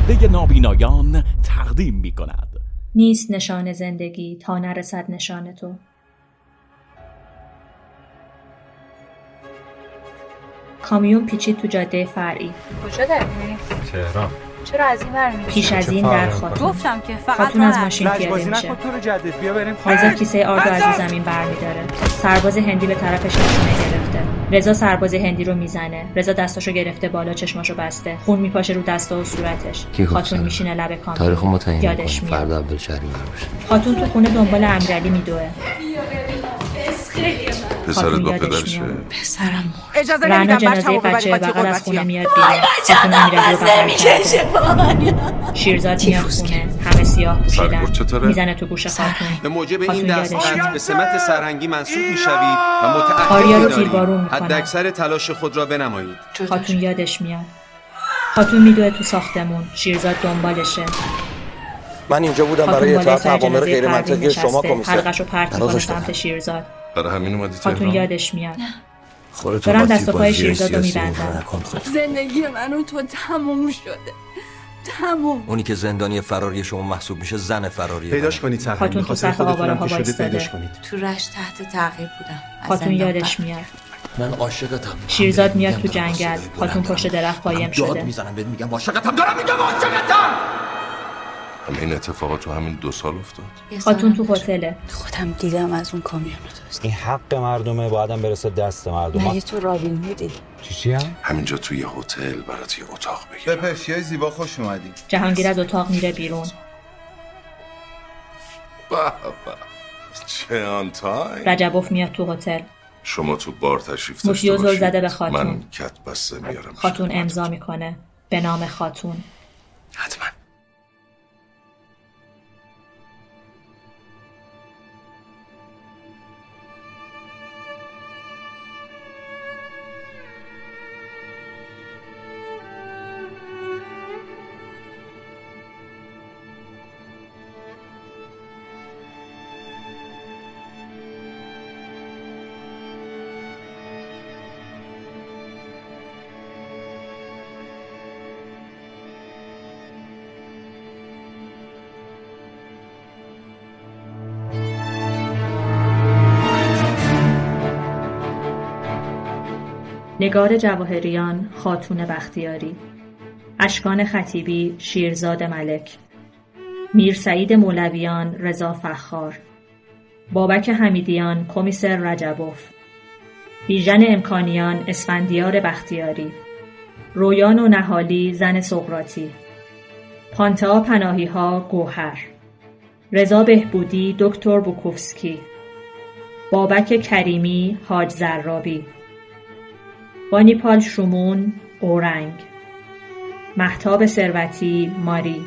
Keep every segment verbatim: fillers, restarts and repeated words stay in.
پرده نابینایان تقدیم می کند. نیست نشان زندگی تا نرسد نشان تو. کامیون پیچید تو جاده فرعی. کجا داری میری؟ تهران. چرا از این ور میری؟ پیش از این در خاتون. گفتم که فقط خاتون از ماشین پیاده میشه. رضا کیسه آرد رو از رو زمین برمیداره. سرباز هندی به طرفش نشونه گرفته. رضا سرباز هندی رو میزنه. رضا دستاشو گرفته بالا، چشماشو بسته. خون میپاشه رو دستا و صورتش. خاتون میشینه لب کامیون. تاریخو متعین یادش میاد. فردا اول شهری باشه. خاتون تو خونه دنبال امیرعلی میدوه. پسرت با پدرشه؟ پسرم اجازه نمیدم جنازه بچه بغل از خونه میاد بیرون. خاتون امیرعلی رو بغل کرده. شیرزاد میاد خونه، همه سیاه پوشیدن. میزنه تو گوش خاتون. به موجب این دستخط به سمت سرهنگی منصوب میشوی و آریا رو متأهل تیربارون می‌داری. میکنه. حداکثر تلاش خود را بنمایید. خاتون یادش میاد. خاتون میدوه تو ساختمون. شیرزاد دنبالشه. من اینجا بودم برای اطاعت اوامر غیر منطقی شما کمیسر. حلقشو پرت میکنه سمت شیرزاد. برای همین اومدی تهران؟ خاتون یادش میاد. دارن دست و پای شیرزاد رو میبندن. زندگی من و تو تموم شده. تموم. اونی که زندانی فراری شما محسوب میشه زن فراریه. پیداش کنید سرهنگ. خاتون تو صف آواره ها وایستاده. تو رشت تحت تعقیب بودم. خاتون یادش میاد. من عاشقتم. شیرزاد میاد تو جنگل. خاتون پشت درخت قایم شده. داد میزنم بهت میگم عاشقتم، دارم میگم عاشقتم. همه این اتفاقات تو همین دو سال افتاد. خاتون تو هتله. خودم دیدم از اون کامیون دوست. این حق مردمه، بعدم برسه دست مردم. مگه تو رابین بودی؟ چی چی هم؟ همینجا توی هتل برات یه اتاق بگیر. به پرشیای زیبا خوش اومدی. جهانگیر از اتاق میره بیرون. بابا چه آن تایم. رجبوف میاد تو هتل. شما تو بار تشریف داشته موسیو باشید. زل زده به خاتون. من کت بسته میارم. خاتون امضا میکنه به نام خاتون. حتما. نگار جواهریان، خاتون بختیاری. اشکان خطیبی، شیرزاد ملک. میر سعید مولویان، رضا فخار. بابک حمیدیان، کمیسر رجبوف. بیژن امکانیان، اسفندیار بختیاری. رویان و نهالی، زن سقراطی. پانتا پناهی‌ها، گوهر. رضا بهبودی، دکتر بوکوفسکی. بابک کریمی، حاج زرابی. بانیپال شومون، اورنگ. مهتاب ثروتی، ماری.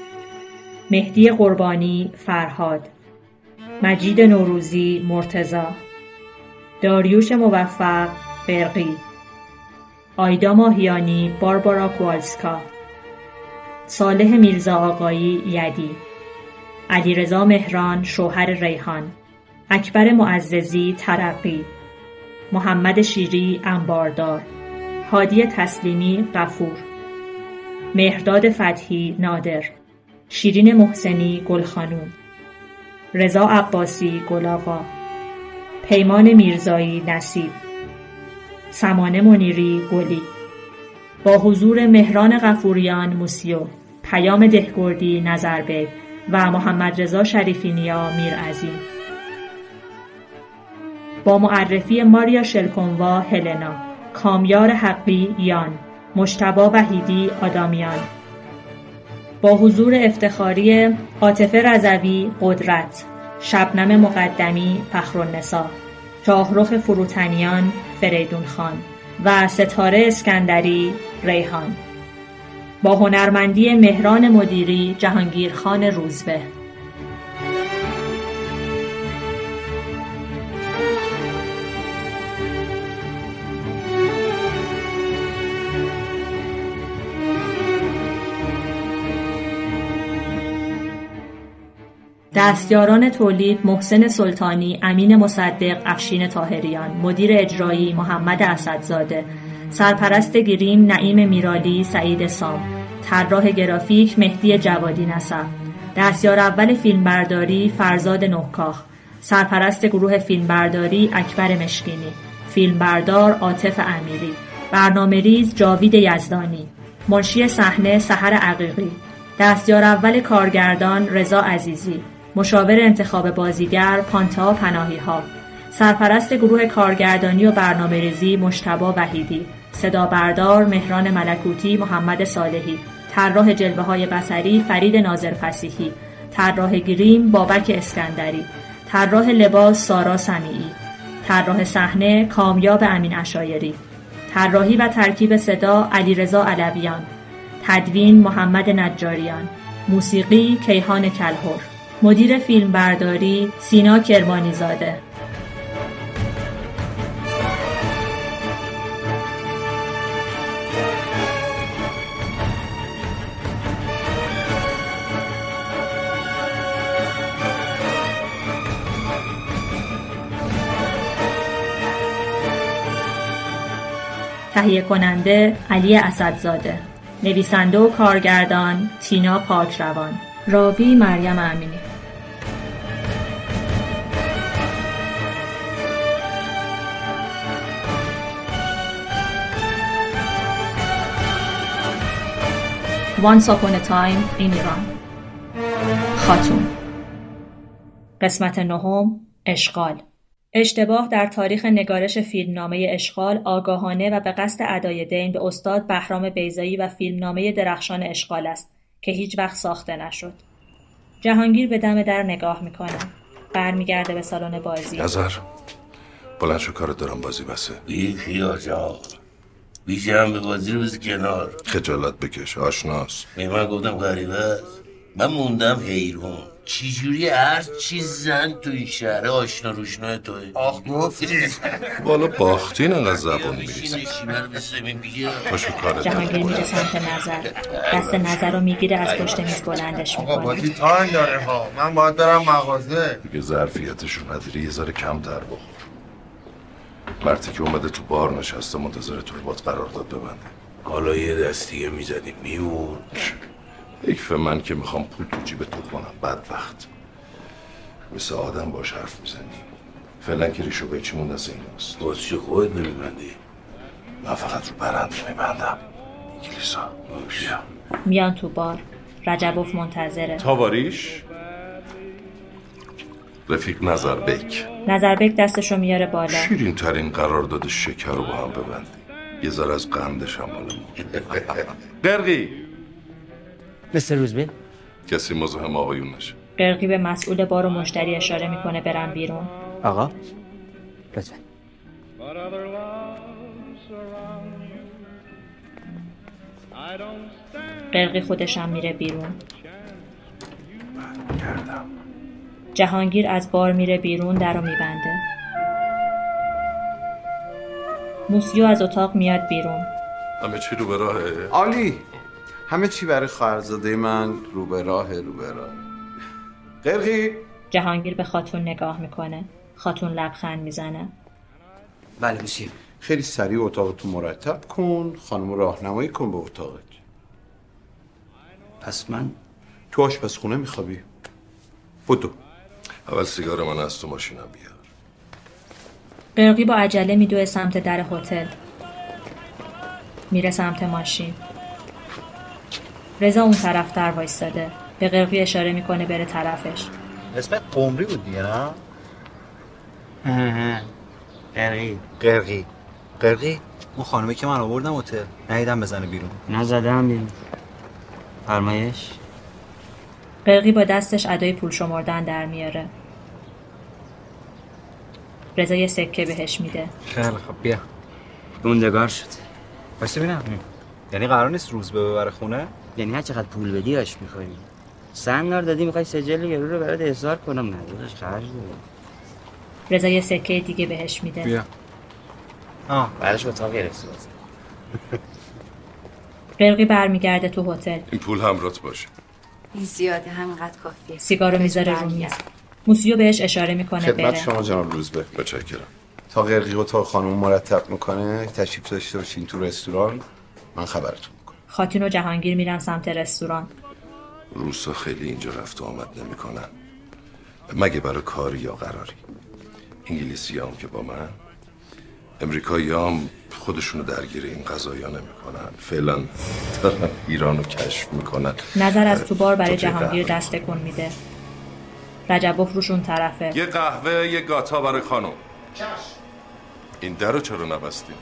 مهدی قربانی، فرهاد. مجید نوروزی، مرتضی. داریوش موفق، برقی. آیدا ماهیانی، باربارا کوالسکا. صالح میرزا آقایی، یدی. علیرضا مهران، شوهر ریحان. اکبر معززی، ترقی. محمد شیری، انباردار. هادی تسلیمی، غفور. مهرداد فتحی، نادر. شیرین محسنی، گلخانوم. رضا عباسی، گلاغا. پیمان میرزایی، نصیب. سمانه منیری، گلی. با حضور مهران غفوریان، موسیو. پیام دهگردی، نظربگ و محمد رضا شریفی نیا، میرعظیم. با معرفی ماریا شلکونوا، هلنا. کامیار حقی، یان. مجتبی وحیدی، آدامیان. با حضور افتخاری عاطفه رضوی، قدرت. شبنم مقدمی، فخرالنساء. شاهرخ فروتنیان، فریدون خان و ستاره اسکندری، ریحان. با هنرمندی مهران مدیری، جهانگیر خان روزبه. دستیاران تولید محسن سلطانی، امین مصدق، افشین طاهریان. مدیر اجرایی محمد اسدزاده. سرپرست گریم نعیم میرالی، سعید سام. طراح گرافیک مهدی جوادی نصر. دستیار اول فیلمبرداری فرزاد نهکاخ. سرپرست گروه فیلمبرداری اکبر مشکینی. فیلمبردار عاطف امیری. برنامه‌ریز جاوید یزدانی. منشی صحنه سحر عقیقی. دستیار اول کارگردان رضا عزیزی. مشاور انتخاب بازیگر پانتا پناهی‌ها. سرپرست گروه کارگردانی و برنامه‌ریزی مجتبی وحیدی. صدا بردار مهران ملکوتی محمد صالحی. طراح جلوه‌های بصری فرید ناظر فصیحی. طراح گریم بابک اسکندری. طراح لباس سارا سمیعی. طراح صحنه کامیاب امین عشایری. طراحی و ترکیب صدا علیرضا علویان. تدوین محمد نجاریان. موسیقی کیهان کلهر. مدیر فیلمبرداری سینا کرمانی زاده. تهیه کننده علی اسدزاده. نویسنده و کارگردان تینا پاکروان. راوی مریم امینی. Once upon a time in Iran. خاتون. قسمت نهم اشغال. اشتباه در تاریخ نگارش فیلمنامه اشغال آگاهانه و به قصد ادای دین به استاد بهرام بیضایی و فیلمنامه درخشان اشغال است که هیچ وقت ساخته نشد. جهانگیر به دم در نگاه میکنه. برمیگرده به سالن بازی. نظر بلند شو، کارت دارم، بازی بسه. بی خیال جا بیشه هم به بازی رو بزی کنار. خجالت بکش، آشناس. به من گفتم غریبه است. من موندم حیرون چجوری هر چیز زن تو این شهر آشنا روشنای توی. آخ گفتی بالا باختین انقدر زبان میریزن. پاشو کارت. جهانگیر میره سمت نظر. دست نظر رو میگیره از پشت میز بلندش میکنه. آقا بازی تایم داره ها، من باید برم مغازه. دیگه ظرفیتشو نداری، یه ذره کمتر بخور. مرتی که اومده تو بار نشسته منتظر تو رو باید قرارداد ببنده. حالا یه دستیه میزدی میمون. حیف من که میخوام پول تو جیب تو کنم، بدبخت. مثل آدم باش حرف میزنی. فعلا که ریشو به چی مونده از این راست. باز چه خودت نمیبندی؟ من فقط رو برنده میبندم. کلیسا بیا. میان تو بار. رجبوف منتظره. تاواریش رفیق نظربیک. نظربیک دستشو میاره بالا. شیرین ترین قرارداد شکر رو با هم ببندی. یه ذره از قندش هم مال ما. قرقی مستر روزبین کسی مزاحم آقایون نشه. قرقی به مسئول بار و مشتری اشاره میکنه برن بیرون. آقا لطفا. قرقی خودش هم میره بیرون. گردم. جهانگیر از بار میره بیرون، در رو میبنده. موسیو از اتاق میاد بیرون. همه چی رو به راهه؟ عالی. همه چی برای خواهرزاده من رو به راه رو به راه. قرقی. جهانگیر به خاتون نگاه میکنه. خاتون لبخند میزنه. بله موسیو. خیلی سریع اتاقتو مرتب کن، خانم راهنمایی کن به اتاقت. پس من تو آشپزخونه میخوابی؟ بدو. اول سیگار من از تو ماشینم بیار. قرقی با عجله میدوه سمت در هتل. میره سمت ماشین. رضا اون طرف در وایستاده. به قرقی اشاره میکنه بره طرفش. اسمت قمری بود دیگه نه؟ قرقی قرقی قرقی اون خانومه که من آوردم هتل ندیدم بزنه بیرون. نزدم بیرون. فرمایش. قرقی با دستش ادای پول شمردن در میاره. رضا یه سکه بهش میده. خیلی خب بیا. موندگار شد. بایسته ببینم. یعنی قرار نیست روز ببره خونه؟ یعنی هر چقدر پول بدی آش میخوری. سنگار دادی میخوای سجل یارو رو برات احضار کنم، نداداش خرج بده. رضا یه سکه دیگه بهش میده. بیا. آه بعدش اتاق گرفته باز. قرقی برمیگرده تو هتل. این پول همراهت باشه. این زیاده، همینقدر کافیه. سیگارو میذاره رو میز. موسیو بهش اشاره میکنه بره. خدمت شما جناب روزبه. متشکرم. تا قرقی اتاق خانم مرتب میکنه تشریف داشته باشین تو رستوران، من خبرتون میکنم. خاتون و جهانگیر میرن سمت رستوران. روسا خیلی اینجا رفت و آمد نمی کنن، مگه برای کاری یا قراری. انگلیسی هم که با من، امریکایی هم خودشونو درگیر این قضایا نمی کنن. فعلا دارن ایرانو کشف میکنن. نظر از تو بار برای جهانگیر دست تکون میده. رجبوف روش اون طرفه. یه قهوه یه گاتا برای خانم. این درو چرا نبستیم؟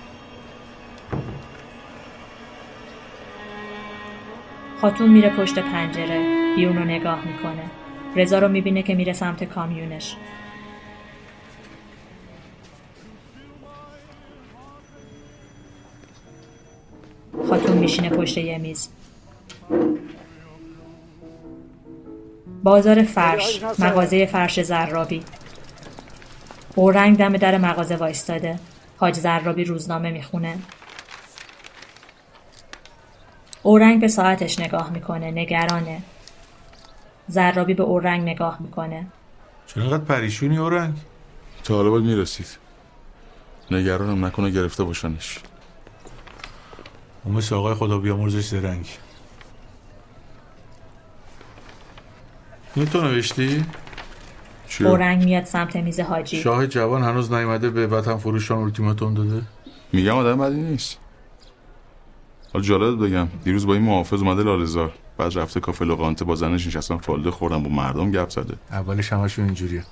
خاتون میره پشت پنجره، بیرون رو نگاه میکنه. رضا رو میبینه که میره سمت کامیونش. خاتون میشینه پشت یه میز. بازار فرش، مغازه فرش زرابی. اورنگ دم در مغازه وایستاده. حاج زرابی روزنامه میخونه. اورنگ به ساعتش نگاه میکنه، نگرانه. زرابی به اورنگ نگاه میکنه. چرا انقدر پریشونی اورنگ؟ تا حالا باید میرسید. نگرانم نکنه گرفته باشنش. اون مثل آقای خدا بیامرزش زرنگ. این تو نوشتی؟ اورنگ میاد سمت میز حاجی. شاه جوان هنوز نیومده به وطن فروشان اولتیماتوم داده؟ میگم آدم بدی نیست. حالا جالب بگم دیروز با این محافظ اومده لاله‌زار، بعد رفته کافه لوقانته با زنش نشستن فالده خوردن، با مردم گپ زده. اولش همشون اینجوریه.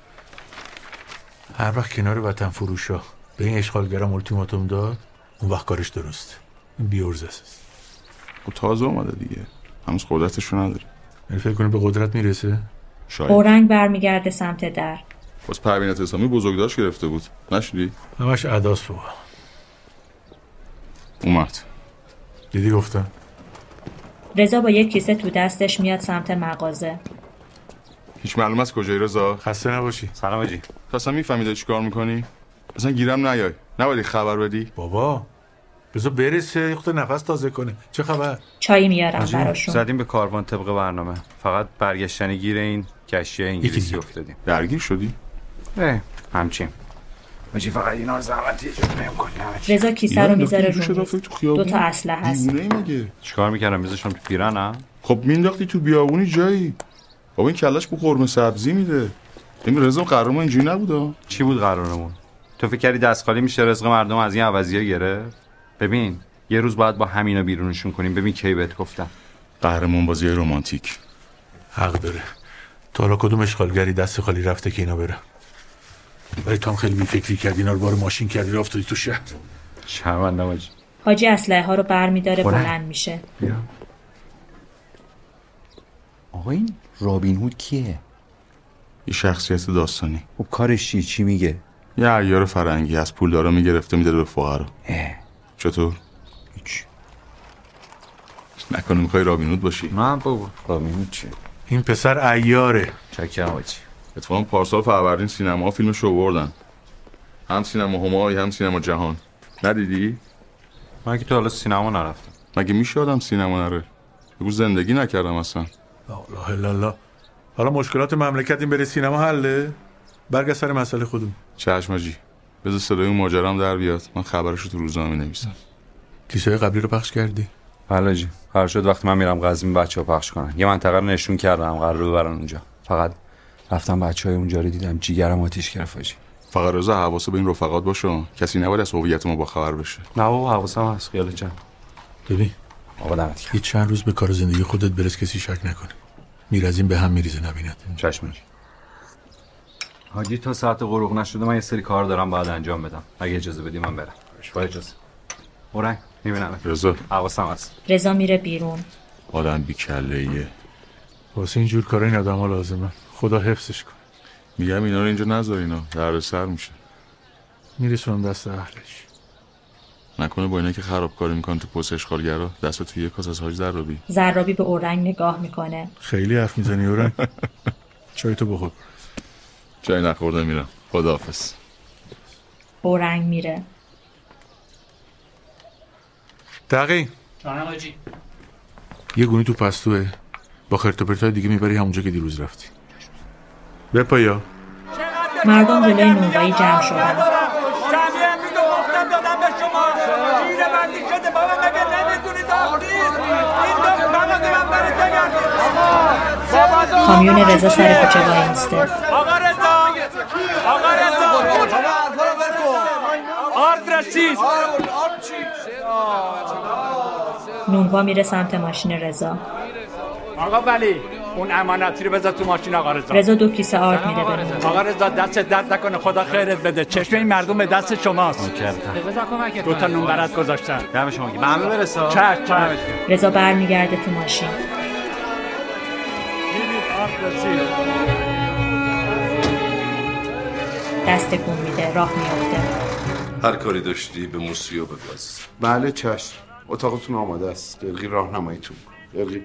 هر وقت کنار وطن فروشا به این اشغالگرام اولتیماتوم داد، اون وقت کارش درسته. این بیورز است. خب تازه اومده دیگه. هنوز قدرتشو نداره. یعنی فکر کنه به قدرت میرسه؟ شاید. اورنگ برمیگرده سمت در. باز پروینت اسلامی بزرگداشت گرفته بود. نشدی؟ همش عداس بابا. اومد. دیدی گفتم. رضا با یک کیسه تو دستش میاد سمت مغازه. هیچ معلوم است کجایی رضا؟ خسته نباشی. سلام آجی. تو اصلا میفهمیدی چیکار میکنی؟ اصلا گیرم نیای. نباید خبر بدی. بابا بذار برسه خود نفس تازه کنه. چه خبر؟ چای میارم براشون. زدیم به کاروان طبق برنامه. فقط برگشتن گیر این کشتی انگلیسی افتادیم. درگیر شدی؟ اه همچین. ماجی فقط اینا رو زحمت یه جور نمی‌کنی. رضا کیسه رو میذاره رو میز. دو تا اسلحه هست. دیوونه مگه؟ چیکار می‌کردم میذاشتم تو پیرنم؟ خب مینداختی تو بیابونی جایی. بابا این کلاش بو قرمه سبزی میده. این رضا قرارمون اینجوری نبوده. چی بود قرارمون؟ تو فکر کردی دست خالی میشه رزق مردم از این عوضیه گرفت؟ ببین یه روز باید با همینا بیرونشون کنیم. ببین کی بهت گفتم. قهرمان بازی رمانتیک. حق داره. تا حالا کدوم اشغالگری دست خالی رفته که اینا بره؟ ولی تو هم خیلی بی فکری کردی، اینا رو بار ماشین کردی افتادی تو شهر. شرمنده حاجی. حاجی اسلحه ها رو برمی‌داره بلند میشه. بیا. آقا این رابین هود کیه؟ یه شخصیت داستانی. خب کارش چی چی میگه؟ یه عیار فرنگی از پولدارا میگرفته میداده به فقرا. چطور؟ هیچ. نکنه میخوای رابین هود باشی؟ نه بابا رابین هود چیه؟ این پسر عیاره. چکرم حاجی. اتفاقا پارسال فروردین سینما فیلمشو آوردن. هم سینما همای هم سینما جهان. ندیدی؟ من که تو حالا سینما نرفتم. مگه میشه آدم سینما نره؟ بگو زندگی نکردم اصلا. لا اله الا الله. حالا مشکلات مملکت این بره سینما حله؟ برگرد سر مسئله خودمون. چشم حاجی. بذار صدای اون ماجرام در بیاد. من خبرشو تو روزنامه می‌نویسم. کیسه قبلی رو پخش کردی؟ بله جی. قرار شد وقتی من میرم قزوین بچه‌ها پخش کنن. یه منطقه رو نشون کردم قرار ببرن اونجا. فقط رفتم بچهای اونجا رو دیدم جیگرم آتیش گرفت حاجی. فقط رضا حواست به این رفقات باشه. کسی نباید از هویت ما با خبر بشه. نه بابا حواسم هست خیال جان. ببین آقا دمت گرم. یه چند روز به کار زندگی خودت برس کسی شک نکنه. میره از این به هم میریزه نبیند. چشم. حاجی تا ساعت غروب نشده من یه سری کار دارم باید انجام بدم. اگه اجازه بدی من برم. با اجازه. اورنگ میبینم. رضا حواسم هست. رضا میره بیرون. آدم بی کله‌ایه. واسه اینجور کارا این آدم‌ها لازمه. خدا حفظش کنه. میگم اینا رو اینجا نذار، اینا دردسر میشه. میرسونم دست اهلش. نکنه با اینا که خرابکاری میکنن تو پست اشغالگرا دست تو یک کاس از حاج زرابی. زرابی به اورنگ نگاه میکنه. خیلی حرف میزنی اورنگ. چای تو بخور. چای نخورده میرم. خداحافظ. اورنگ میره. تقی جانم حاجی. یه گونی تو پستوه با خرت و پرتای دیگه میبری همونجا که دیروز رفتی. بپایا. مردم جلوی نونوایی جمع شدن. جمعی امروز گفتم دادم به شما. گیر بندی شده بابا مگه نمیدونید آقا کامیون رضا سر کوچه وای میسته. آقا رضا آقا رضا آرد رسید. نونوا میره سمت ماشین رضا. آقا ولی اون امانتی رو بذار تو ماشین آقا رضا. رضا دو کیسه آرد میده به نونوا. آقا رضا دستت درد نکنه، خدا خیرت بده. چشم این مردم به دست شماست. دو تا نون برات گذاشتن. دم شما گیر. همه برسا. چش چش. رضا برمیگرده تو ماشین. دست کن میده، راه میافته. هر کاری داشتی به موسیو بگاز. بله چشم. اتاقتون آماده است. قلقی راهنماییتون. قلقی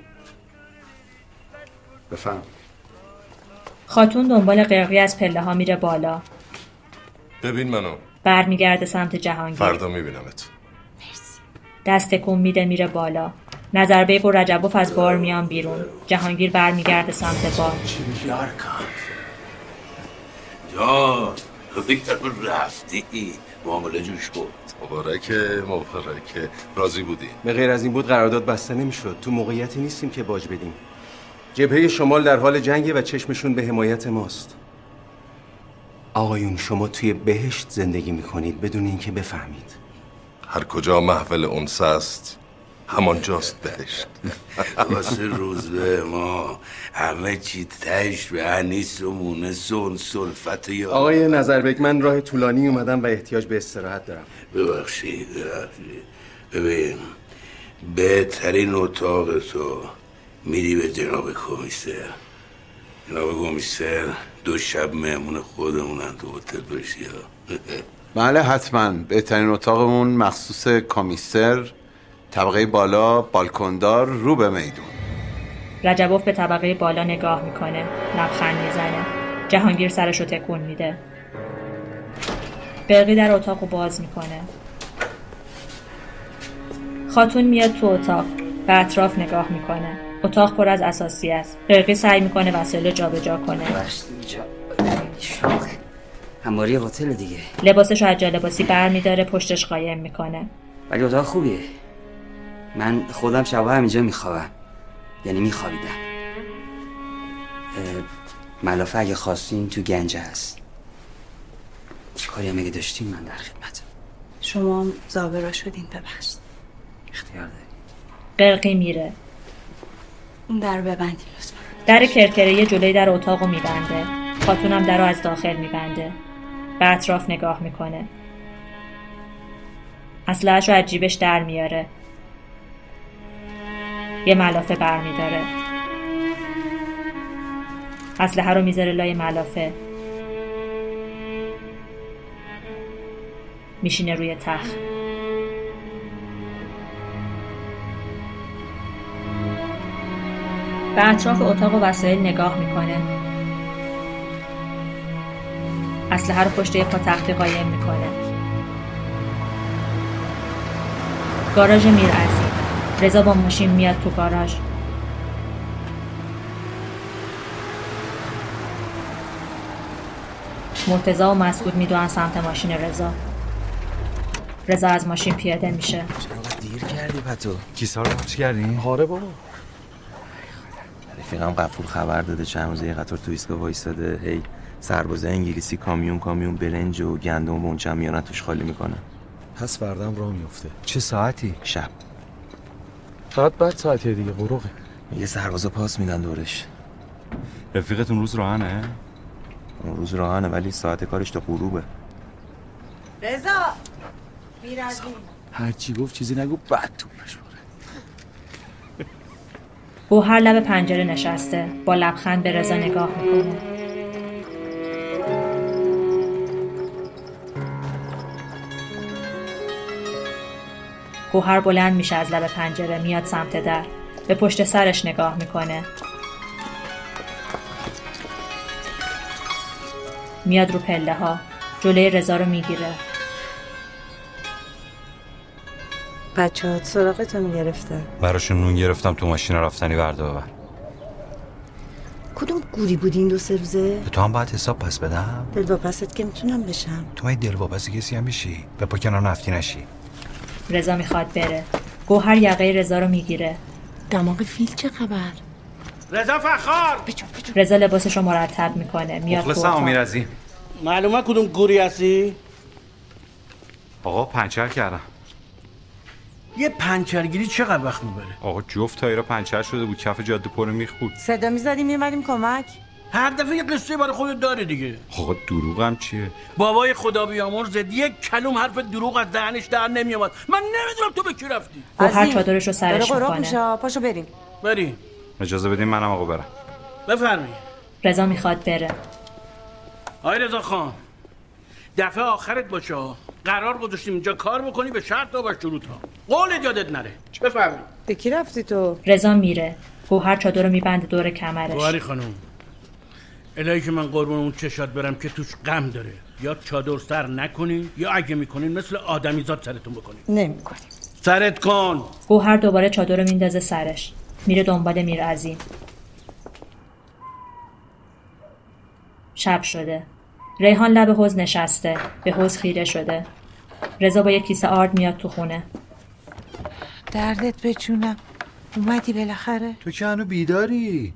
بفهم. خاتون دنبال قرقی از پله ها میره بالا. ببین منو. برمیگرده سمت جهانگیر. فردا میبینمت. مرسی. دست کن میده میره بالا. نظربیک و رجبوف از بار میان بیرون. جهانگیر برمیگرده سمت بار. جان بگتر رفتی معامله جوش بود. مبارکه مبارکه. راضی بودی؟ به غیر از این بود قرارداد بسته نمیشد. تو موقعیتی نیستیم که باج بدیم. جبهه شمال در حال جنگه و چشمشون به حمایت ماست. آقایون شما توی بهشت زندگی میکنید بدون اینکه بفهمید. هر کجا محفل انس است همانجاست بهشت. واسه روزه ما همه چی تش به انیس و مونس و اون سلفت یا آقای نظربک من راه طولانی اومدم و احتیاج به استراحت دارم. ببخشید ببخشید. ببین بهترین اتاق تو میری به جناب کمیسر. جناب کمیسر دو شب مهمون خودمونن تو هتل بشی. بله حتما. بهترین اتاقمون مخصوص کمیسر، طبقه بالا، بالکندار، رو به میدون. رجبوف به طبقه بالا نگاه میکنه، لبخند میزنه. جهانگیر سرشو تکون میده. قرقی در اتاقو باز میکنه. خاتون میاد تو اتاق، به اطراف نگاه میکنه. اتاق پر از اساسی است. قرقی سعی میکنه وسایل جابجا کنه. همواری هتل دیگه. لباسشو از جا لباسی برمیداره، پشتش قایم میکنه. ولی اتاق خوبیه. من خودم شبا همینجا میخوابم. یعنی میخوابیدم. ملافه اگه خواستین تو گنجه هست. کاری هم اگه داشتین من در خدمتم. شما هم زابرا شدین ببخشید. اختیار داری. قرقی میره. اون در ببندی لطفا. در کرکره جلوی در اتاقو میبنده. خاتونم درو از داخل میبنده. به اطراف نگاه میکنه. اسلحه‌شو از جیبش در میاره. یه ملافه برمیداره. اسلحه رو میذاره لای ملافه. میشینه روی تخت. به اطراف اتاق و وسایل نگاه میکنه. اسلحه رو پشت یه پا تختی قایم میکنه. گاراژ میرعزی. رضا با ماشین میاد تو گاراژ. مرتضی و مسعود میدوئن سمت ماشین رضا. رضا از ماشین پیاده میشه. چرا دیر کردی پتو؟ کیسا رو چی کردی؟ آره بابا. رفیقم غفور خبر داده چند روزه یه قطار تو ایستگاه وایساده، هی سرباز انگلیسی کامیون کامیون برنج و گندم و اون چمیانه توش خالی میکنه. پس فردام راه میفته. چه ساعتی؟ شب. ساعت بعد ساعتیه دیگه قروقه. یه سربازا پاس میدن دورش. رفیقتون روز راهنه؟ اون روز راهنه ولی ساعت کارش تا غروبه. رضا میرزی. هر چی گفت چیزی نگو بعد تو نشوره. گوهر لب پنجره نشسته، با لبخند به رضا نگاه میکنه. گوهر بلند میشه از لب پنجره، میاد سمت در. به پشت سرش نگاه میکنه. میاد رو پله ها. جلوی رضا رو میگیره. بچه ها سراغتون گرفتن. براشون نون گرفتم تو ماشین رفتنی برده ببر. کدوم گوری بودی این دو سه روزه؟ تو هم باید حساب پس بدم؟ دلواپست که میتونم بشم. تو باید دلواپسی کسی هم بشی. به پا کنار نفتی نشی. رضا میخواد بره. گوهر یقه رضا رو میگیره. دماغ فیل چه خبر؟ رضا فخار. رضا لباسش رو مرتب میکنه. میاد تو مخلصم امیرعظیم. معلومه کدوم گوری هستی؟ آقا پنچر کردم. یه پنچرگیری چقدر وقت میبره؟ آقا جفت تایرها پنچر شده بود، کف جاده پر میخ بود. صدا میزدیم میومدیم کمک. هر دفعه یه قصه برای خودت داره دیگه. آقا دروغم چیه؟ بابای خدا بیامرزت یک کلوم حرف دروغ از دهنش در نمیومد. من نمیدونم تو به کی رفتی. گوهر چادرش رو سرش میکنه. پاشو بریم. بریم. اجازه بدین منم آقا برم. بفرمایید. رضا میخواد بره. آی رضا خان، دفعه آخرت باشه. قرار گذاشتیم اینجا کار بکنی به شرط و با شروط ها. قولت یادت نره. بفرمایید. به کی رفتی تو؟ رضا میره. گوهر چادر رو میبنده دور کمرش. گوهری خانم، الهی که من قربون اون چشات برم که توش غم داره. یا چادر سر نکنین یا اگه میکنین مثل آدمیزاد سرتون بکنین. نمیکنیم. سرت کن. گوهر دوباره چادر رو میندازه سرش. میره دنبال میرعظیم. شب شده. ریحان لب حوض نشسته. به حوض خیره شده. رضا با یک کیسه آرد میاد تو خونه. دردت به جونم. اومدی بالاخره؟ تو که هنو بیداری؟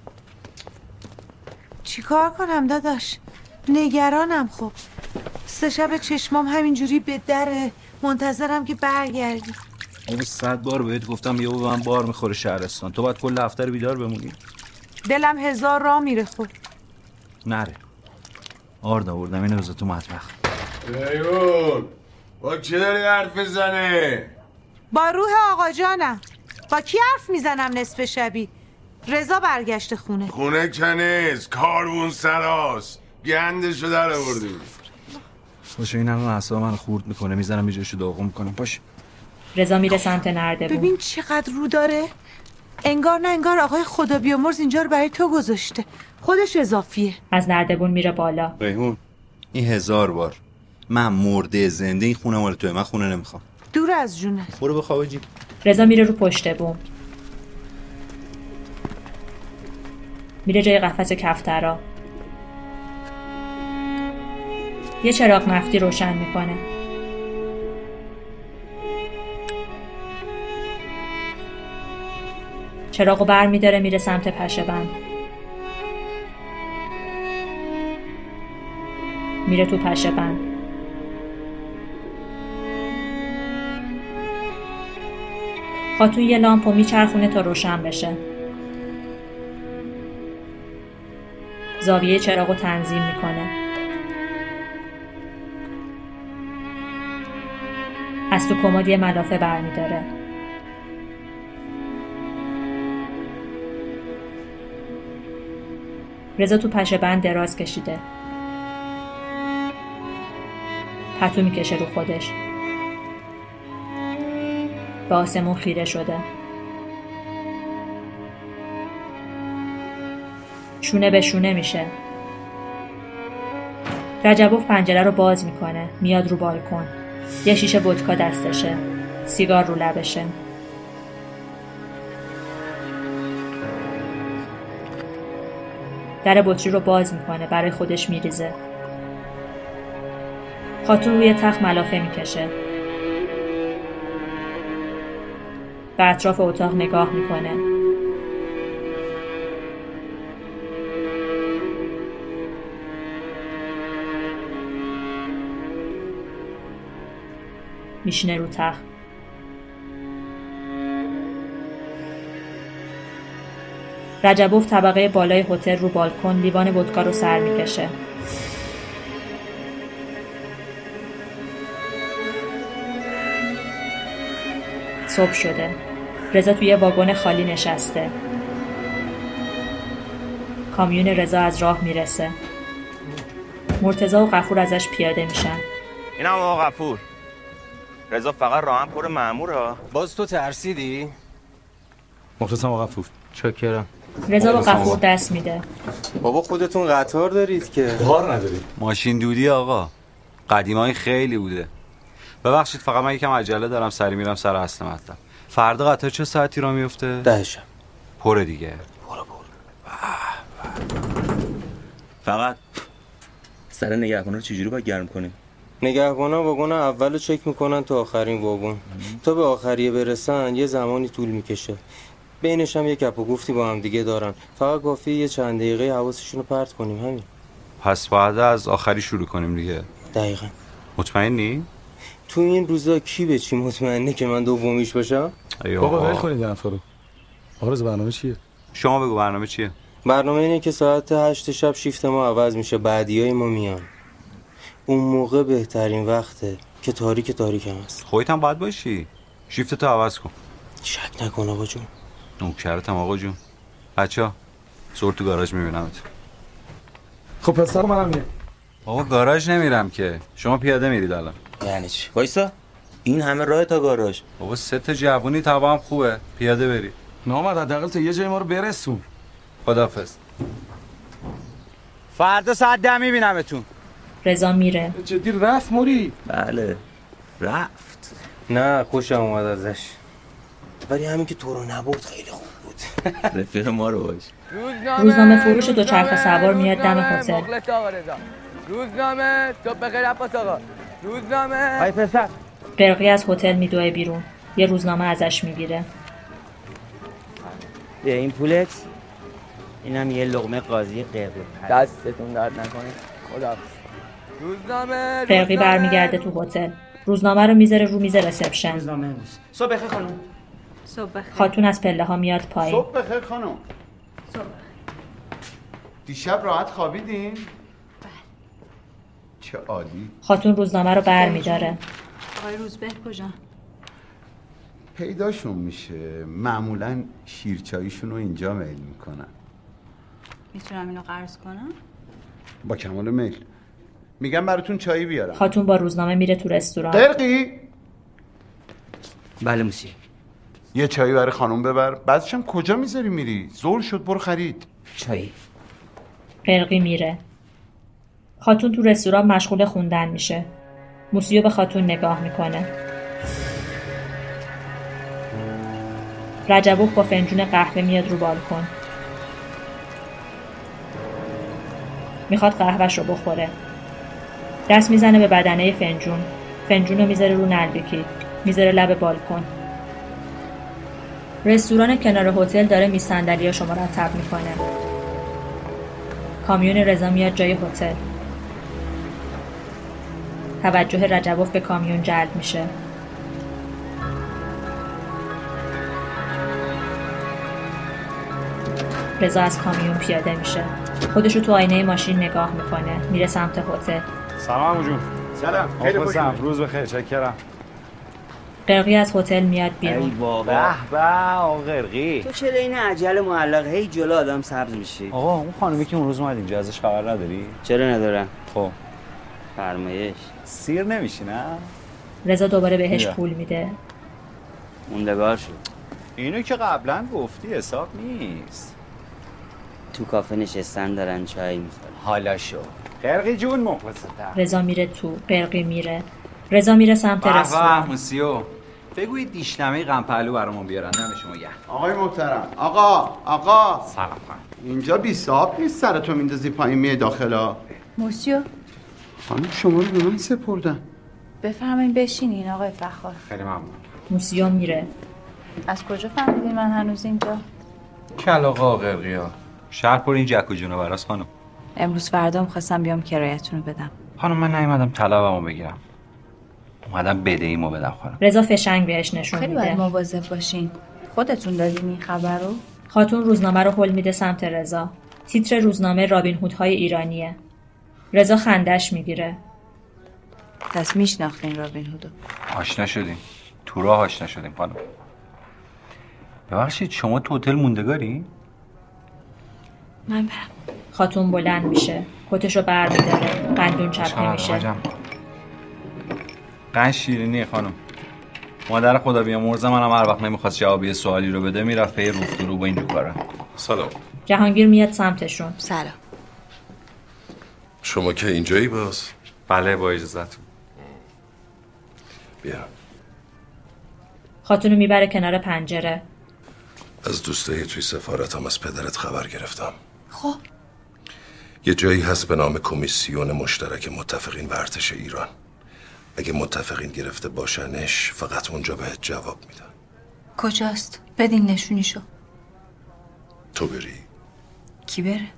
چی کار کنم داداش؟ نگرانم. خب سه شب چشمام همینجوری به دره، منتظرم که برگردی. اون صد بار بهت گفتم یهو به من بار میخوره شهرستان. تو باید کل هفته رو بیدار بمونی. دلم هزار راه میره. خب نره. آرد آوردم اینو بذار تو مطبخ. ریون با کی داری حرف بزنه؟ با روح آقا جانم. با کی حرف میزنم نصف شبی؟ رضا برگشته خونه. خونه کنیز کاروون سراست. گندشو در آوردی. باشه این الان اعصاب من خورد میکنه. میزنم یه جاشو داغون میکنم. باشه. رضا میره سمت نردبون. ببین چقدر رو داره. انگار نه انگار آقای خدا بیامرز اینجا رو برای تو گذاشته. خودش اضافیه. از نردبون میره بالا. ریحون این هزار بار من مرده زنده این خونه مال توئه. من خونه نمیخوام. دور از جونت. برو بخواب جی. رضا میره رو پشت بوم. میره جای قفس کفترا. یه چراغ نفتی روشن میکنه. چراغو بر میداره میره سمت پشه بند. میره تو پشه بند. خاتون یه لامپو میچرخونه تا روشن بشه. زاویه چراغو تنظیم میکنه. از تو کمد یه ملافه برمیداره. رضا تو پشه بند دراز کشیده. پتو میکشه رو خودش. به آسمون خیره شده. شونه به شونه میشه. رجبوف پنجره رو باز میکنه. میاد رو بالکن. یه شیشه ودکا دستشه. سیگار رو لبشه. در بطری رو باز میکنه. برای خودش میریزه. خاتون روی تخت ملافه میکشه. به اطراف اتاق نگاه میکنه. میشینه رو تخت. رجبوف طبقه بالای هتل رو بالکن لیوان ودکا رو سر میکشه. صبح شده. رضا توی واگن خالی نشسته. کامیون رضا از راه میرسه. مرتضی و غفور ازش پیاده میشن. اینم آقا غفور. رضا فقط راهم پر مأموره. باز تو ترسیدی؟ مخلصم آقا غفور. چاکرم. رضا با غفور دست میده. بابا خودتون قطار دارید که. کار ندارید. ماشین دودی آقا. قدیمای خیلی بوده. ببخشید فقط من یکم عجله دارم، سری میرم سر اصل مطلب. فردا قطار چه ساعتی را میفته؟ ده شب. پره دیگه. پره پره. فقط سر نگهبانا رو چجوری باید گرم کنیم؟ نگهبانا واگن اولو چک میکنن تا آخرین واگن. تا به آخریه برسن یه زمانی طول میکشه. بینش هم یه گپ و گفتی با هم دیگه دارن. فقط کافیه یه چند دقیقه حواسشون رو پرت کنیم همین. پس بعد از آخری شروع کنیم دیگه. دقیقاً. مطمئنی؟ تو این روزا کی به چی مطمئنه که من دومیش باشم؟ بابا ول کنید این حرفا رو. آقا رضا برنامه چیه؟ شما بگو برنامه چیه؟ برنامه اینه که ساعت هشت شب شیفت ما عوض میشه، بعدیای ما میان. اون موقع بهترین وقته که تاریک تاریک هم هست. خودت هم باید باشی. شیفت تو عوض کن. شک نکن آقا جون. نوکرتم آقا جون. بچا زور تو گاراژ میبینمت. خب پسر منم میام. آقا گاراژ نمیرم که. شما پیاده میرید الان. یعنی چی؟ وایسا. این همه راه تا گاراژ. بابا سه تا جوونی تابا هم خوبه. پیاده بری. نامرد حداقل تا یه جای ما رو برسون. خداحافظ. فردا ساعت ده میبینمتون. رضا میره. جدی رفت موری؟ بله رفت. نه خوشم اومد ازش. ولی همین که تو رو نبود خیلی خوب بود. رفیق ما رو باش. روزنامه فروش دوچرخه سوار میاد دم هتل. روزنامه تو بخیر عباس آقا. روزنامه. های پسر. قرقی از هتل میدوه بیرون. یه روزنامه ازش میگیره. به این پولت اینم یه لقمه قاضی قرقی. دستتون درد نکنه. خدا. روزنامه. قرقی برمیگرده تو هتل. روزنامه رو میذاره رو میز رسپشن. روزنامه امروز. صبح بخیر خانم. صبح بخیر. خاتون از پله ها میاد پایین. صبح بخیر خانم. صبح. دیشب راحت خوابیدین؟ بله. چه عالی. خاتون روزنامه رو برمیداره. آقای روزبه کجا؟ پیداشون میشه. معمولا شیرچاییشون رو اینجا میل میکنن. میتونم اینو قرض کنم؟ با کمال میل. میگم براتون چایی بیارم. خاتون با روزنامه میره تو رستوران. قرقی؟ بله موسیه. یه چایی برای خانم ببر. بعدش هم کجا میذاری میری؟ زور شد برو خرید. چایی. قرقی میره. خاتون تو رستوران مشغول خوندن میشه. موسیو به خاتون نگاه میکنه. رجبوف با فنجون قهوه میاد رو بالکن. میخواد قهوهش رو بخوره. دست میزنه به بدنه فنجون. فنجون رو میذاره رو نلبیکی. میذاره لب بالکن. رستوران کنار هتل داره میز صندلیاشو مرتب میکنه. کامیون رضا میاد جای هتل. توجه رجبوف به کامیون جلب میشه. رضا از کامیون پیاده میشه. خودشو تو آینه ماشین نگاه میکنه. میره سمت هتل. سلام جون. سلام. خیلی خوش اومدید. روز بخیر. چکرم. قرقی از هتل میاد بیرون. ای بابا. به به آقا قرقی. تو چرا این عجل معلق هی جلو آدم سبز میشی؟ آقا اون خانومی که اون روز اومد اینجا ازش خبر نداری؟ چرا ندارم؟ خب فرمایش. سیر نمیشی نه؟ رضا دوباره بهش بیا. پول میده. موندگار شد. اینو که قبلا گفتی حساب نیست. تو کافه نشستن دارن چای میخورن. حالا شو. قرقی جون مخلصتم. رضا میره تو. قرقی میره. رضا میره سمت رستوران. به موسیو. بگوید دیشنمه غمپهلو برامون بیارن. دم شما گرم. آقای محترم. آقا آقا سلام خانم. اینجا بی صاحب نیست سرتو میندازی پایین میای داخلا. موسیو خانم شما رو به من سپردن. بفرمایید بشینین آقای فخار. خیلی ممنون. موسیو میره. از کجا فهمیدین من هنوز اینجا؟ کل آقا قرقیا. شهر پر این جک و جونو براس خانم. امروز فردا می‌خواستم بیام کرایه‌تون رو بدم. خانم من نیومدم طلبمو بگیرم. اومدم بدهیمو بدم خانم. رضا فشنگ بهش نشون خیلی میده. باید مواظب باشین. خودتون دادین این خبر رو؟ خاتون روزنامه رو هل میده سمت رضا. تیتر روزنامه رابین هودهای ایرانیه. رضا خندش میگیره. پس میشناختین رابین هودو؟ آشنا شدیم. تو راه آشنا شدیم خانم. ببخشید شما تو هتل موندگاری؟ من برم. خاتون بلند میشه. کتشو برمیداره. قندون چپه میشه. قند شیرینیه خانم. مادر خدا بیامرزه منم هر وقت نمیخواست جواب یه سوالی رو بده میرفت پی روفت رو با اینجور کارا. سلام. جهانگیر میاد سمتشون. سلام. شما که اینجایی باز؟ بله با اجازهتون. بیا. خاتونو میبره کنار پنجره. از دوستایی توی سفارتم از پدرت خبر گرفتم. خب یه جایی هست به نام کمیسیون مشترک متفقین و ارتش ایران. اگه متفقین گرفته باشنش فقط اونجا بهت جواب میدن. کجاست؟ بدین نشونیشو. تو بری. کی بره؟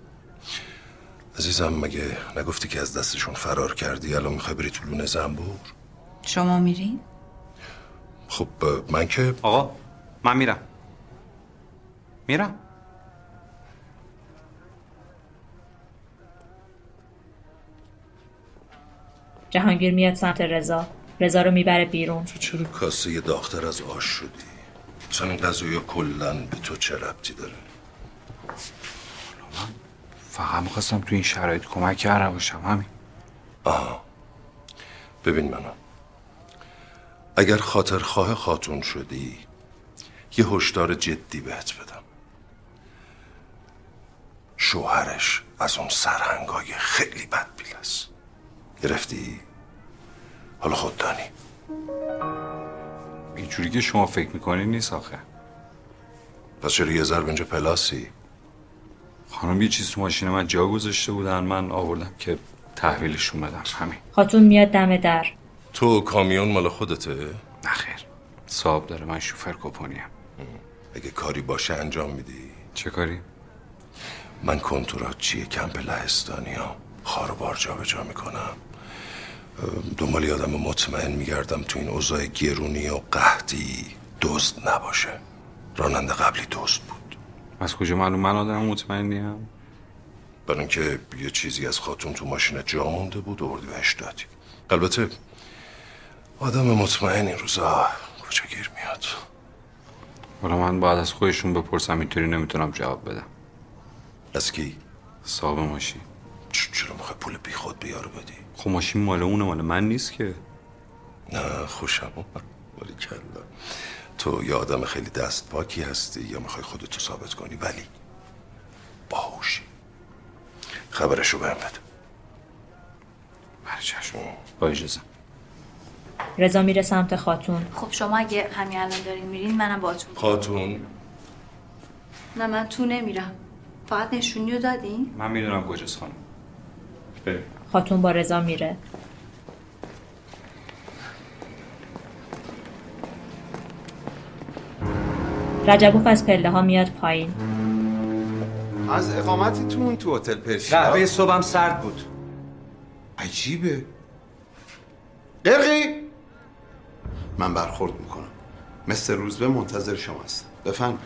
عزیزم مگه نگفتی که از دستشون فرار کردی؟ الان میخوای بری تو لونه زنبور؟ شما میرین؟ خب من که آقا من میرم میرم جهانگیر میاد سمت رضا. رضا رو میبره بیرون. تو چرا کاسه داغ‌تر از آش شدی؟ اصلا این قضایا کلن به تو چه ربطی داره؟ من فقط میخواستم تو این شرایط کمک کرده باشم، همین. آها ببین منو، اگر خاطر خواه خاتون شدی یه هشدار جدی بهت بدم. شوهرش از اون سرهنگای خیلی بدبیل است. گرفتی؟ حالا خود دانی. اینجوری که شما فکر میکنی نیست آخه. پس چرا یه ضرب اینجا پلاسی؟ خانم یه چیز تو ماشین من جا گذاشته بودن، من آوردم که تحویلشون بدم، همین. خاتون میاد دم در. تو کامیون مال خودته؟ نخیر، صاحب داره، من شوفر کپونیم. اگه کاری باشه انجام میدی؟ چه کاری؟ من کنتراتچی کمپ لهستانی ها خار و بار جا به جا میکنم. دنبال یادم مطمئن میگردم تو این اوضاع گرونی و قحطی دزد نباشه. راننده قبلی دزد بود. از کجا معلوم من آدم مطمئنیم؟ برای اینکه یه چیزی از خاتون تو ماشین جا مونده بود و بردی بهش دادی. البته آدم مطمئن این روزا کجا گیر میاد. حالا من بعد از خودشون بپرسم، اینطوری نمیتونم جواب بدم. از کی؟ صاحب ماشین. چرا میخوای پول بی خود بیارو بدی؟ خب ماشین مال اونه، مال من نیست که. نه خوشم اومد. ولی کلا تو یه آدم خیلی دست پاکی هستی یا میخوای خودتو ثابت کنی، ولی باهوشی. خبرشو بهم بده. بله چشم. با اجازه. رضا میره سمت خاتون. خب شما اگه همین الان دارین میرین منم باهاتون. خاتون؟ نه من تو نمیرم. فقط نشونی رو دادین؟ من میدونم کجاست خانم. بریم. خاتون با رضا میره. رجبوف از پله ها میاد پایین. از اقامتتون تو هتل پرشیا قهوه صبحم سرد بود. عجیبه. قرقی من برخورد میکنم. مثل روزبه منتظر شما هستم. بفهم.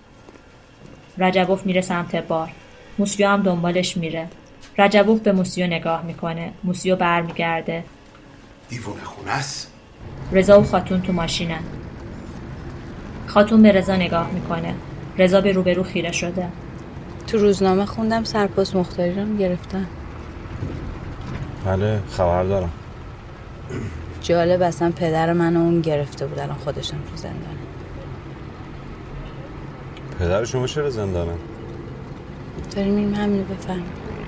رجبوف میره سمت بار. موسیو هم دنبالش میره. رجبوف به موسیو نگاه میکنه. موسیو برمیگرده. دیوونه خونه است. رضا و خاتون تو ماشینن. خاتون به رضا نگاه میکنه. رضا به روبرو خیره شده. تو روزنامه خوندم سرپاس مختاری رو گرفتن. بله خبر دارم. جالب، اصلا پدر منو اون گرفته بود، الان خودشم تو زندانه. پدر شما چرا زندانه؟ داریم میریم همینو بفهم.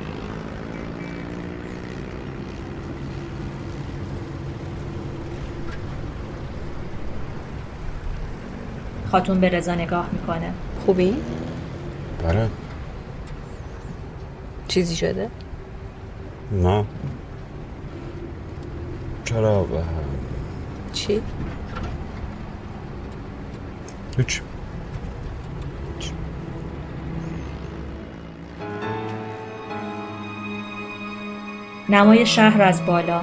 خاتون به رضا نگاه میکنه. خوبی؟ بله. چیزی شده؟ نه. چرا؟ به... چی؟ هیچ. نمای شهر از بالا.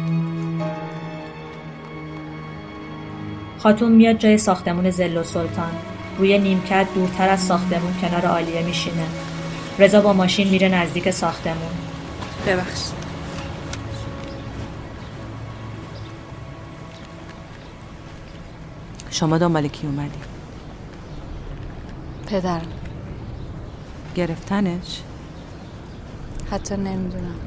خاتون میاد جای ساختمون زل و سلطان. روی نیمکت دورتر از ساختمون کنار عالیه میشینه. رضا با ماشین میره نزدیک ساختمون. ببخشید. شما دنبال کی اومدی؟ پدرم. گرفتنش؟ حتی نمیدونم.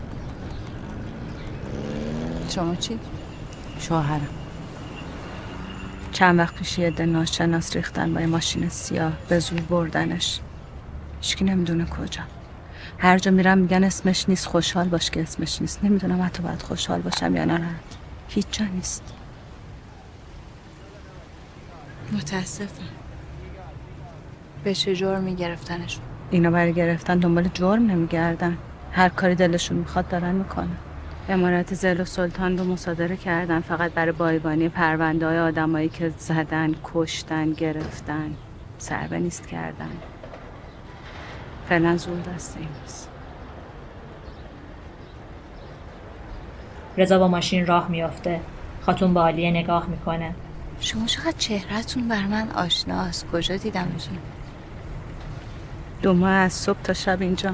شما چی؟ شوهرم. چند وقت پیش یه عده ناشناس ریختن با یه ماشین سیاه، به زور بردنش. هیچکی نمیدونه کجا. هر جا میرم میگن اسمش نیست، خوشحال باش که اسمش نیست. نمیدونم حتی باید خوشحال باشم یا نه. هیچ جا نیست. متاسفم. به چه جرمی گرفتنشون؟ اینا برای گرفتن دنبال جرم نمیگردن. هر کاری دلشون میخواد دارن میکنن. امارت زل و سلطان رو مصادره کردن فقط برای بایگانی پرونده های آدمایی که زدن، کشتن، گرفتن، سربه نیست کردن. فعلا زور دسته این است. رضا با ماشین راه میافته. خاتون با عالیه نگاه میکنه. شما چقدر چهرهتون بر من آشناست. کجا دیدمتون؟ دو ماه از صبح تا شب اینجا.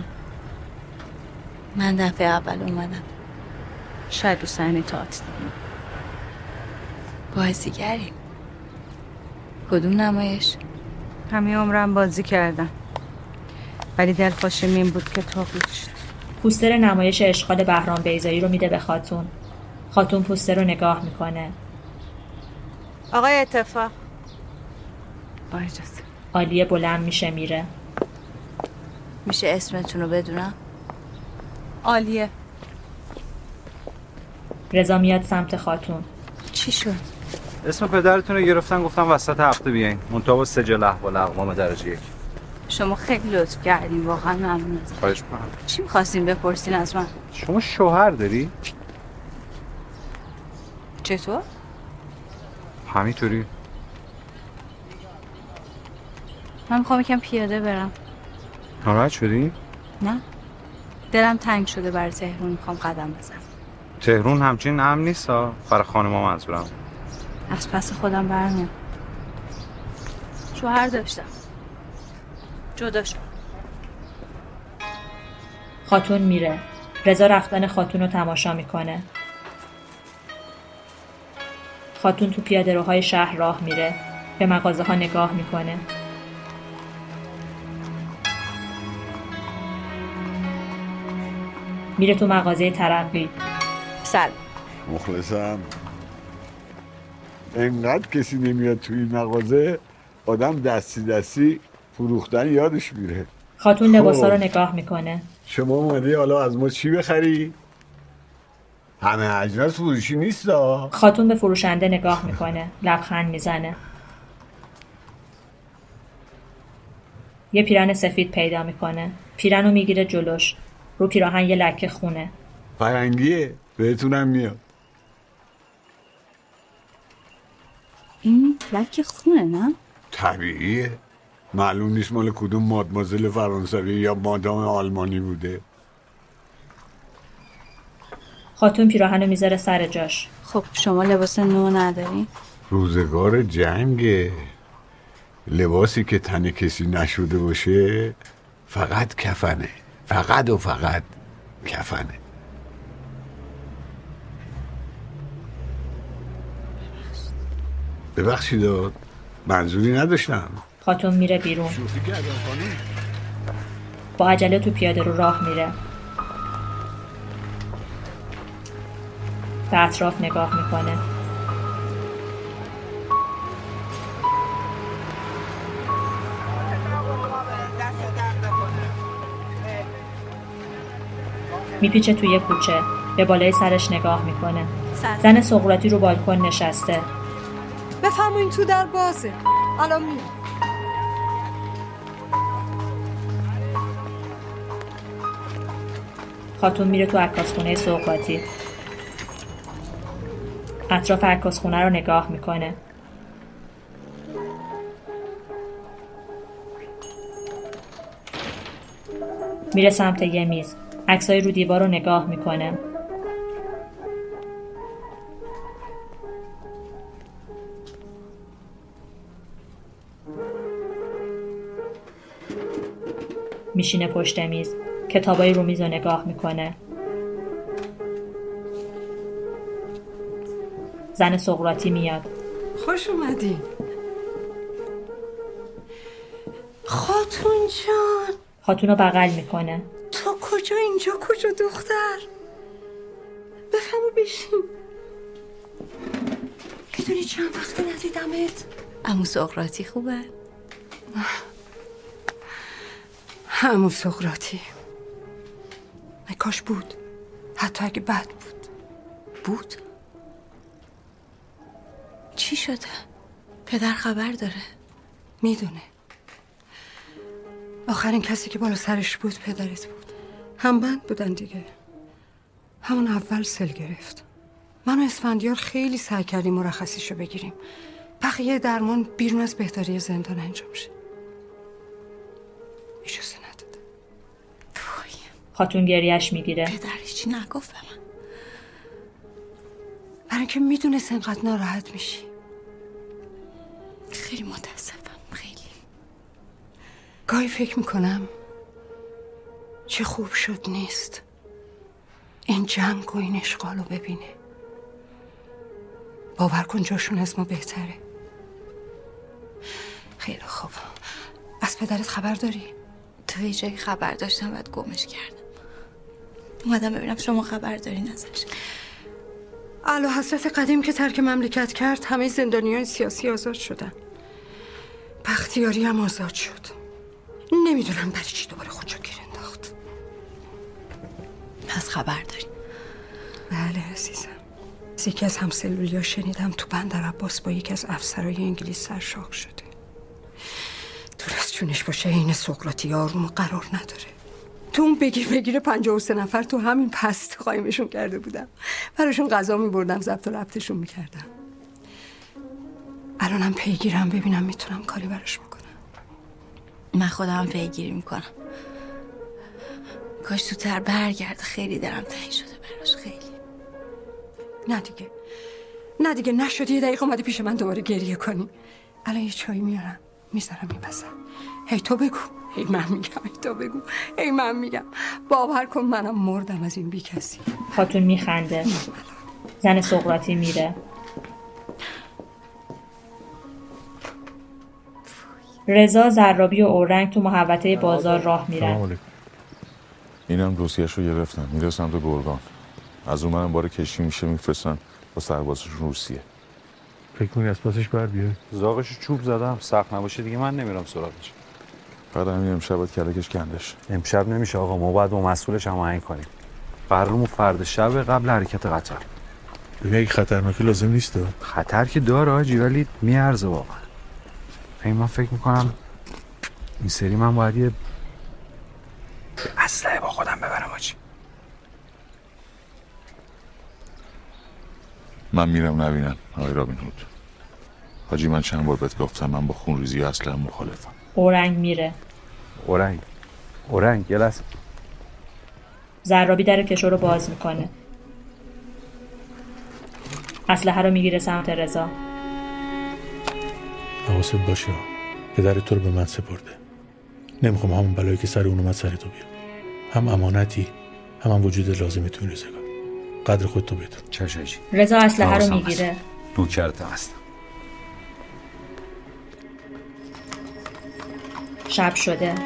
من دفعه اول اومدم. شاید دو صحنه تئاتر دیدیم. بازیگری؟ کدوم نمایش؟ همه عمرم بازی کردم، ولی دلخوشم این بود که توقیف شد. پوستر نمایش اشغال بهرام بیضایی رو میده به خاتون. خاتون پوستر رو نگاه میکنه. آقای اتفاق. با اجازه. عالیه بلند میشه میره. میشه اسمتون رو بدونم؟ عالیه. رضا میاد سمت خاتون. چی شد؟ اسم پدرتون رو گرفتن گفتم وسط هفته بیاین. منتها با سجل احوال اقوام درجه یک. شما خیلی لطف کردین، واقعا ممنون ازتون. خواهش می‌کنم. چی می‌خواستین بپرسین از من؟ شما شوهر داری؟ چطور؟ همینطوری. من میخوام یکم پیاده برم. ناراحت شدی؟ نه. دلم تنگ شده برای تهران، میخوام قدم بزنم. تهران همچین امن نیست ها، برای خانم‌ها منظورم. از پس خودم برمیام. شوهر داشتم. جدا شد. خاتون میره. رضا رفتن خاتون رو تماشا میکنه. خاتون تو پیاده‌روهای شهر راه میره. به مغازه ها نگاه میکنه. میره تو مغازه ترقی. سلام. مخلصم. انقدر کسی نمیاد تو این مغازه آدم دستی دستی فروختن یادش میره. خاتون لباسا رو نگاه میکنه. شما اومدی حالا از ما چی بخری؟ همه اجناس فروشی نیست ها. خاتون به فروشنده نگاه میکنه. لبخند میزنه. یه پیرن سفید پیدا میکنه. پیرن رو میگیره جلوش. رو پیراهن یه لکه خونه. فرنگیه. بهتونم میاد. این لکه خونه نه؟ طبیعیه. معلوم نیست مال کدوم مادمازل فرانسوی یا مادام آلمانی بوده. خاتون پیراهن رو میذاره سر جاش. خب شما لباس نو نداری؟ روزگار جنگه. لباسی که تن کسی نشده باشه فقط کفنه. فقط و فقط کفنه. ببخشید منظوری نداشتم. خاتون میره بیرون. با عجله تو پیاده رو راه میره. به اطراف نگاه میکنه. میپیچه توی کوچه. به بالای سرش نگاه میکنه. زن سقراطی رو بالکن نشسته. بفرمایین تو در بازه. الان میام. خاتون میره تو عکاسخونه سقراطی. اطراف عکاسخونه رو نگاه میکنه. میره سمت یه میز. عکسای رو دیوار رو نگاه میکنه. میشینه پشت میز. کتابای رو میز رو نگاه میکنه. زن سقراطی میاد. خوش اومدی. خاتون جان. خاتون رو بغل میکنه. تو کجا اینجا کجا دختر؟ بفهمو بشین. میدونی چند وقت ندیدمت؟ عمو سقراطی خوبه؟ عمو سقراطی کاش بود. حتی اگه بد بود. بود؟ چی شده؟ پدر خبر داره؟ میدونه. آخرین کسی که بالا سرش بود پدرت بود. همبند بودن دیگه. همون اول سل گرفت. من و اسفندیار خیلی سعی کردیم مرخصیشو بگیریم. بقیه درمان بیرون از بهداری زندان انجام شه. اجازه نداده. خاتون گریهش میگیره. پدرش چی نگفت به من؟ برای اینکه میدونست اینقدر ناراحت میشی. خیلی متاسفم. خیلی. گاهی فکر میکنم چه خوب شد نیست این جنگ و این اشغالو ببینه. باور کن جاشون از ما بهتره. خیلی خوب. از پدرت خبر داری؟ تو یه جایی خبر داشتم بعد گمش کردم. اومدم ببینم شما خبر دارین ازش. اعلی حضرت قدیم که ترک مملکت کرد همه زندانیان سیاسی آزاد شدن. بختیاری هم آزاد شد. نمیدونم برای چی دوباره خودشو گیر انداخت. پس خبر داری؟ بله عزیزم. از یکی از همسلولیا شنیدم تو بندر عباس با یکی از افسرهای انگلیس سرشاق شده. دور از جونش باشه این سقراطی آروم قرار نداره. تو اون بگیر بگیر پنجاه و سه نفر تو همین پست قایمشون کرده بودم. براشون غذا میبردم ضبط و ربطشون میکردم. الانم پیگیرم ببینم میتونم کاری براش بکنم. من خودم پیگیری میکنم. کاش زودتر برگرد. خیلی دلم تنگ شده براش. خیلی. نه دیگه نه دیگه نشد یه دقیقه اومدی پیش من دوباره گریه کنی. الان یه چایی میارم میذارم این وسط. هی تو بگو. هی من میگم. هی تو بگو. هی من میگم. باور کن منم مردم از این بی کسی. خاتون میخنده. زن سقراطی میره. رضا، زرابی و اورنگ تو محوطه بازار راه میرن. اینم دوسیه‌اش رو گرفتن. میرسن تو گرگان. از اون منم باره کشی میشه میفرستن با سربازشون روسیه. فکر کنی از پاسش بر بیای؟ زاغش چوب زدم. سخت نباشه دیگه من نمیرم سراغش. بعد همین امشب باید کلکش کندش. امشب نمیشه آقا. ما باید با مسئولش هماهنگ کنیم. قرارمون فرد شب قبل حرکت قطر. ببین اگه خطرناکی لازم نیست. خطر که داره آجی ولی میارزه واقعا. این من فکر میکنم این سری من باید یه اسلحه با خودم ببرم آجی. من میرم نبینن آقای رابین هود. حاجی من چند بار بهت گفتم من با خونریزی اصلا مخالفم. اورنگ میره. اورنگ اورنگ یه لحظه. زرابی در کشو رو باز میکنه. اسلحه رو میگیره سمت رضا. حواست باشه پدر تو رو به من سپرده. نمیخوام همون بلایی که سر اون اومد سر تو بیاد. هم امانتی هم, هم وجود لازمه تو این روزگار. قدر خودتو بدون. چشاجی. رضا اسلحه رو میگیره. نوکرتم هستم. شب شده.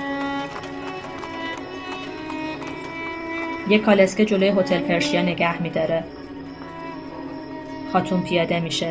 یک کالسکه جلوی هتل پرشیا نگه میداره. خاتون پیاده میشه.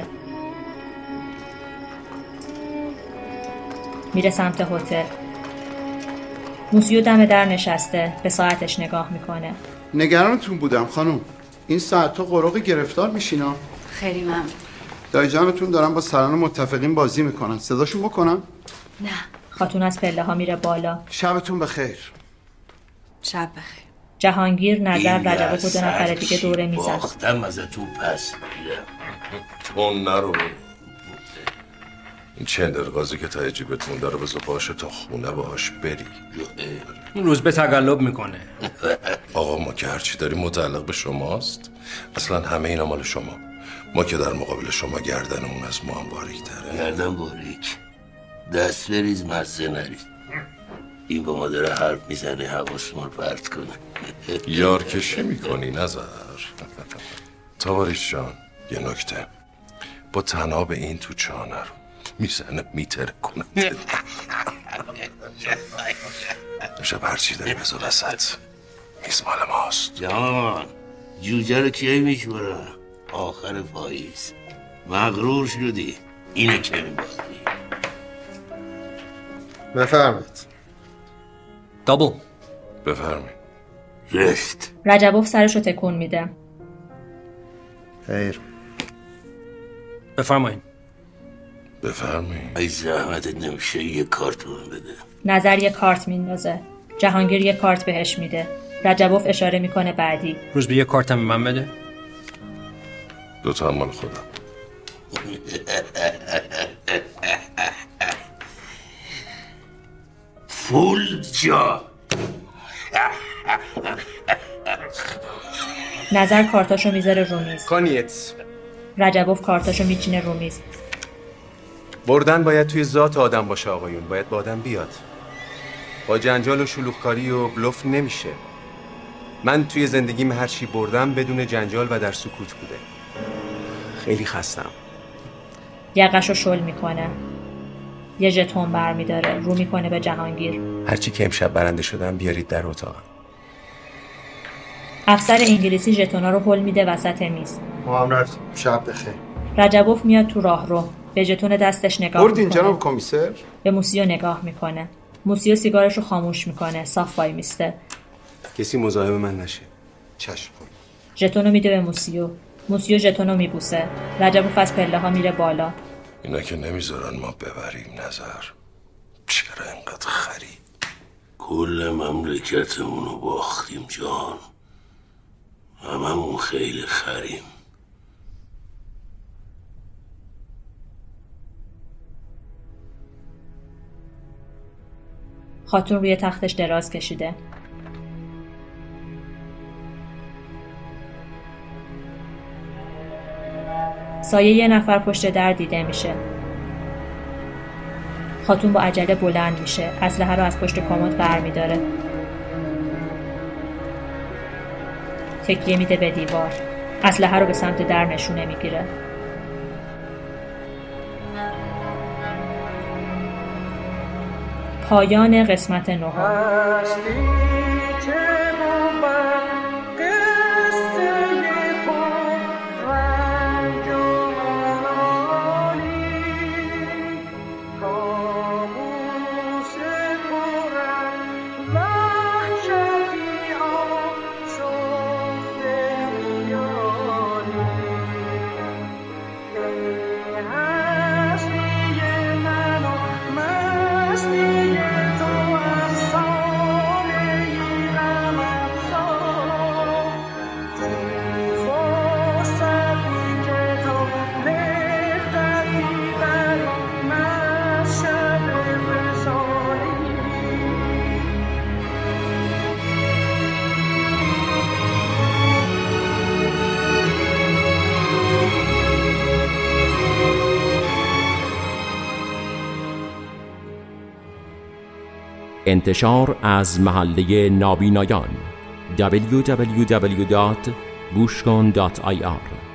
میره سمت هتل. موسیو دم در نشسته به ساعتش نگاه میکنه. نگرانتون بودم خانم. این ساعت ها قرق گرفتار میشینا. خیلی ممنون. دایی جانتون دارن با سران متفقین بازی میکنن. صداشون بکنم؟ نه. خاتون از پله ها میره بالا. شبتون بخیر. شب بخیر. جهانگیر نظر رجب و دو نفر دیگه دوره میزن. باختم از تو پس میرم. تو نرو. این چندرغازی که تا جیبتون داره بذار باشه تا خونه باش بری. این روز به تقلب میکنه. آقا ما که هرچی داریم متعلق به شماست. اصلا همه اینا مال شما. ما که در مقابل شما گردنمون از ما هم باریک تره. گردن باریک. دست بریز مزه نرید. این با ما داره حرف میزنه حواس ما رو پرت کنه. یار کشی میکنی نظر. تاواریش جان یه نکته. با تناب این تو چانه رو میزنه میتره کنه. امشب هرچی داری بذار وسط. میز مال ماست. جان جوجه رو کی میشوره؟ آخر پاییز. مغرور شدی. اینه که میبازی. بفرمید. دابل. بفرمید. رفت. رجبوف سرشو تکون میده. خیر. بفرمایید. بفرمایید. ای زحمتت نمیشه یه کارت بهم بده. نظر یه کارت میندازه. جهانگیر یه کارت بهش میده. رجبوف اشاره میکنه بعدی. روز به یه کارتم من بده. دو تا مال خودم. فول جا. نظر کارتاشو میذاره رو میز. کانیت. رجبوف کارتاشو میچینه رو میز. بردن باید توی ذات آدم باشه آقایون، باید با آدم بیاد. با جنجال و شلوغکاری و بلوف نمیشه. من توی زندگیم هر چی بردم بدون جنجال و در سکوت بوده. خیلی خستم. یقشو شل میکنه. یه ژتون برمیداره، رو میکنه به جهانگیر. هرچی که امشب برنده شدم بیارید در اتاقم. افسر انگلیسی ژتونا رو هل میده وسط میز. ما هم رفتیم. شب بخیر. رجبوف میاد تو راهرو. به ژتون دستش نگاه بردین میکنه. جناب کمیسر؟ به موسیو نگاه میکنه. موسیو سیگارش رو خاموش میکنه. صاف وای میسته. کسی مزاحم من نشه. چشم. ژتونو میده به موسیو. موسیو ژتونو میبوسه. رجبوف از پله ها میره بالا. اینا که نمیذارن ما ببریم نظر. چرا اینقدر خری؟ کل مملکتمونو باختیم جان. هممون خیلی خریم. خاتون روی تختش دراز کشیده. سایه یه نفر پشت در دیده میشه. خاتون با عجله بلند میشه. اسلحه رو از پشت کمد برمیداره. تکیه میده به دیوار. اسلحه رو به سمت در نشونه میگیره. پایان قسمت نهم. انتشار از محله نابینایان دبلیو دبلیو دبلیو دات بوشکن دات آی آر